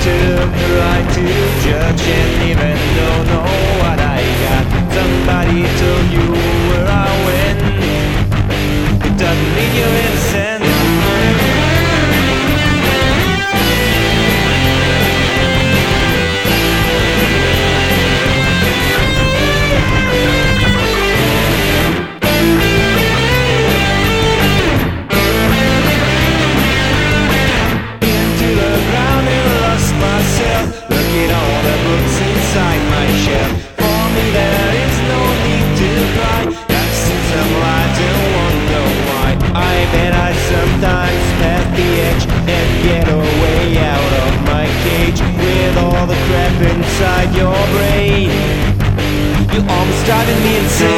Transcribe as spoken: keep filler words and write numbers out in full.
took the right to judge and even don't know what I got. Somebody told you where I went. It doesn't mean you're innocent. Sometimes pass the edge and get away out of my cage with all the crap inside your brain. You're almost driving me insane.